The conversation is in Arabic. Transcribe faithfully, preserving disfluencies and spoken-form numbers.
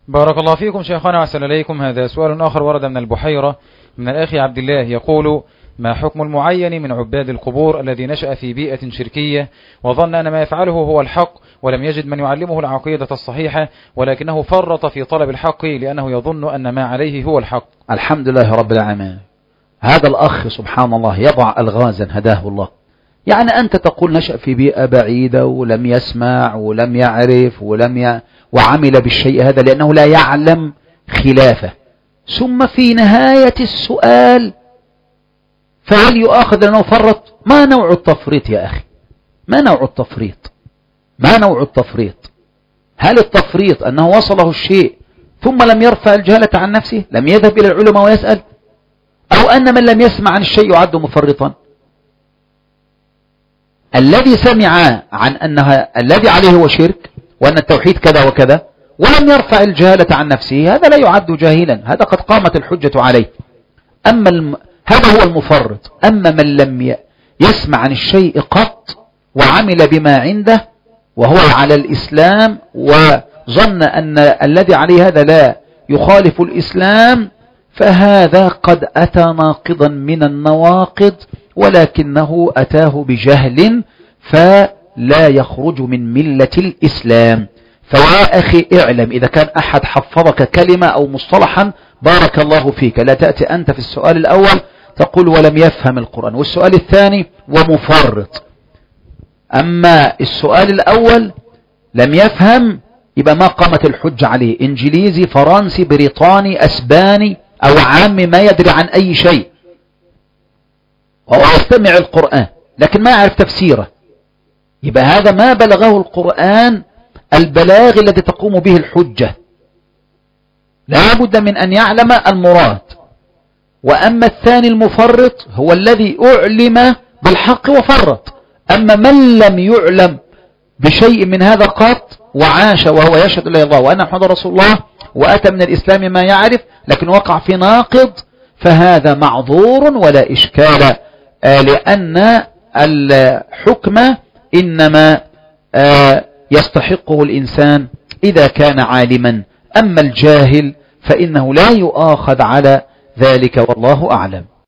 بارك الله فيكم شيخنا وأحسن إليكم. هذا سؤال آخر ورد من البحيرة من الأخ عبد الله، يقول: ما حكم المعين من عباد القبور الذي نشأ في بيئة شركية وظن أن ما يفعله هو الحق ولم يجد من يعلمه العقيدة الصحيحة، ولكنه فرط في طلب الحق لأنه يظن أن ما عليه هو الحق؟ الحمد لله رب العالمين. هذا الأخ سبحان الله يضع ألغازا هداه الله. يعني أنت تقول نشأ في بيئة بعيدة ولم يسمع ولم يعرف ولم ي... وعمل بالشيء هذا لأنه لا يعلم خلافه، ثم في نهاية السؤال فهل يؤاخذ لأنه فرط؟ ما نوع التفريط يا أخي؟ ما نوع التفريط؟ ما نوع التفريط؟ هل التفريط أنه وصله الشيء ثم لم يرفع الجهالة عن نفسه، لم يذهب إلى العلماء ويسأل، أو أن من لم يسمع عن الشيء يعد مفرطا؟ الذي سمع عن أنها الذي عليه هو شرك وأن التوحيد كذا وكذا ولم يرفع الجهالة عن نفسه هذا لا يعد جاهلا، هذا قد قامت الحجة عليه. أما الم... هذا هو المفرط. أما من لم ي... يسمع عن الشيء قط وعمل بما عنده وهو على الإسلام وظن أن الذي عليه هذا لا يخالف الإسلام، فهذا قد أتى ناقضا من النواقض ولكنه أتاه بجهل فلا يخرج من ملة الإسلام. فيا أخي اعلم، إذا كان أحد حفظك كلمة أو مصطلحا بارك الله فيك، لا تأتي أنت في السؤال الأول تقول ولم يفهم القرآن، والسؤال الثاني ومفرط. أما السؤال الأول لم يفهم يبقى ما قامت الحجة عليه، إنجليزي فرنسي بريطاني أسباني أو عام ما يدري عن أي شيء وهو يستمع القرآن لكن ما يعرف تفسيره، يبقى هذا ما بلغه القرآن البلاغ الذي تقوم به الحجة، لا بد من أن يعلم المراد. وأما الثاني المفرط هو الذي أعلم بالحق وفرط. أما من لم يعلم بشيء من هذا قط وعاش وهو يشهد لا الله وأن محمد رسول الله وأتى من الإسلام ما يعرف لكن وقع في ناقض، فهذا معذور ولا إشكال، آه لأن الحكم إنما آه يستحقه الإنسان إذا كان عالما. أما الجاهل فإنه لا يؤاخذ على ذلك والله أعلم.